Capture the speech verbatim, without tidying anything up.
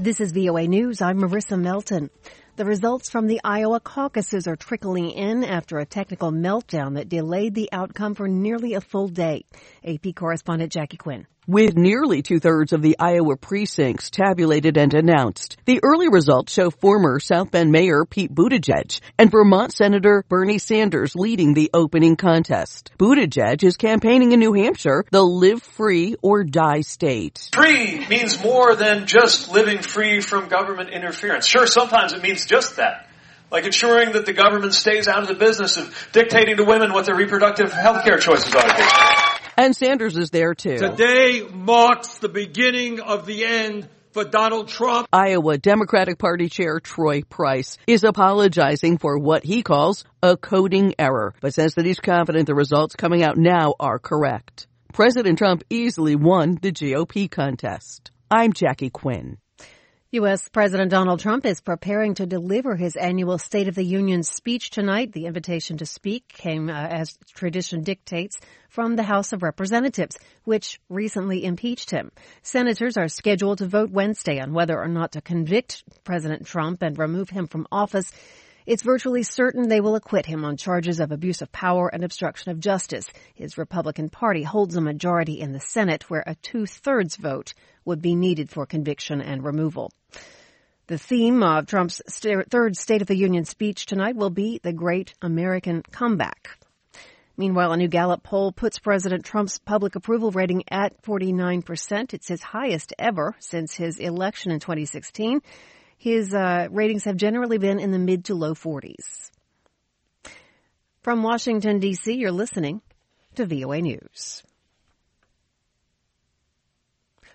This is V O A News. I'm Marissa Melton. The results from the Iowa caucuses are trickling in after a technical meltdown that delayed the outcome for nearly a full day. A P correspondent Jackie Quinn. With nearly two-thirds of the Iowa precincts tabulated and announced, the early results show former South Bend Mayor Pete Buttigieg and Vermont Senator Bernie Sanders leading the opening contest. Buttigieg is campaigning in New Hampshire, the live free or die state. Free means more than just living free from government interference. Sure, sometimes it means just that. Like ensuring that the government stays out of the business of dictating to women what their reproductive health care choices ought to be. And Sanders is there, too. Today marks the beginning of the end for Donald Trump. Iowa Democratic Party Chair Troy Price is apologizing for what he calls a coding error, but says that he's confident the results coming out now are correct. President Trump easily won the G O P contest. I'm Jackie Quinn. U S. President Donald Trump is preparing to deliver his annual State of the Union speech tonight. The invitation to speak came, uh, as tradition dictates, from the House of Representatives, which recently impeached him. Senators are scheduled to vote Wednesday on whether or not to convict President Trump and remove him from office. It's virtually certain they will acquit him on charges of abuse of power and obstruction of justice. His Republican Party holds a majority in the Senate, where a two-thirds vote would be needed for conviction and removal. The theme of Trump's st- third State of the Union speech tonight will be the Great American Comeback. Meanwhile, a new Gallup poll puts President Trump's public approval rating at forty-nine percent. It's his highest ever since his election in twenty sixteen. His uh, ratings have generally been in the mid to low forties. From Washington, D C, you're listening to V O A News.